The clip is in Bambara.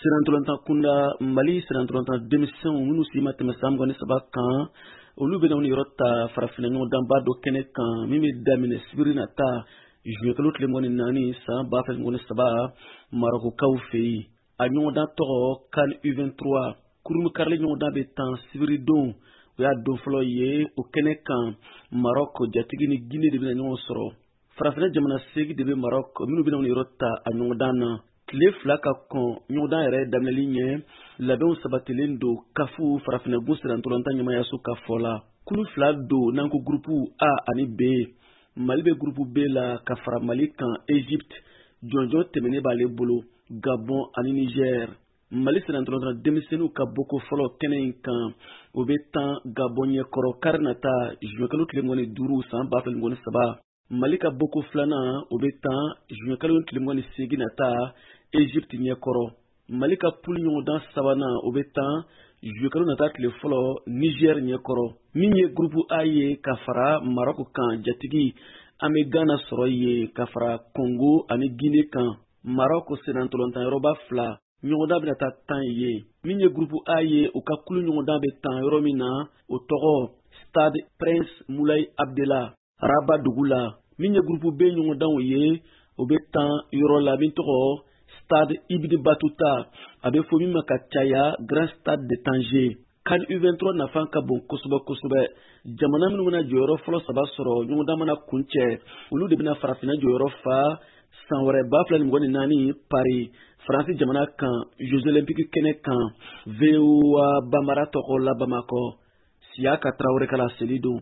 Sirantolanta kunda Mali sirantolanta denmisɛnw minnu si ma tɛmɛ san 23 kan olu bɛna u yɔrɔ ta farafinna ɲɔgɔndanba dɔ kɛnɛ kan min bɛ daminɛ sibiri nata juillet kalo tile 24 san 2023 Marokokaw fɛ yen. A ɲɔgɔndan tɔgɔ CAN U23 kurumukarili ɲɔgɔndan bɛ tan sibiri don o y'a don fɔlɔ ye o kɛnɛ kan Maroc jatigi ni Guinée de bɛna ɲɔgɔn sɔrɔ. Farafinna jamana 8 de bɛ Maroc minnu bɛna u yɔrɔ ta a ɲɔgɔndan na. Tile 2 ka kɔn ɲɔgɔndan yɛrɛ daminɛli ɲɛ labɛnw sabatilen don kafu farafinnagun sirantolanta ɲɛmayaso ka fɔ la. Kulu 2 don n'an ko gurupu A ani B. Mali bɛ gurupu B la ka fara Mali kan Egypte jɔnjɔn tɛmɛnen b'ale bolo Gabon ani Niger. Mali sirantolanta denmisɛnninw ka boko fɔlɔ kɛnɛ in kan o bɛ tan Gabon ɲɛkɔrɔ kari nata juillet kalo tile 25 san 2023. Mali ka boko filanan o bɛ tan juillet kalo tile 28 nata Egypte ɲɛkɔrɔ. Mali ka poule ɲɔgɔndan sabanan o bɛ tan juillet kalo nata tile fɔlɔ Niger ɲɛkɔrɔ. Min ye groupe A ye ka fara Maroc kan jatigi an bɛ Ghana sɔrɔ ye ka fara Congo ani Guinée kan. Maroc sirantolanta yɔrɔba 2 ɲɔgɔndan bɛna taa 10 ye. Min ye groupe A ye o ka kulu ɲɔgɔndan bɛ 10 yɔrɔ min na o tɔgɔ Stade Prince Moulay Abdellah Rabat dugu la. Min ye groupe B ɲɔgɔndanw ye o bɛ 10 yɔrɔ la min tɔgɔ Stade Ibn Battuta a bɛ fɔ min ma ka caya Grand Stade de Tanger. CAN U23 nafa ka bon kosɛbɛ. Jamana minnu bɛna jɔyɔrɔ fɔlɔ 3 sɔrɔ ɲɔgɔndan mana kuncɛ olu de bɛna farafinna jɔyɔrɔ fa san wɛrɛ 2024 Paris Faransi jamana kan Jeux Olympiques kɛnɛ kan VOA Bambara tɔgɔ la Bamakɔ. Siyaka Traoré kala seli don.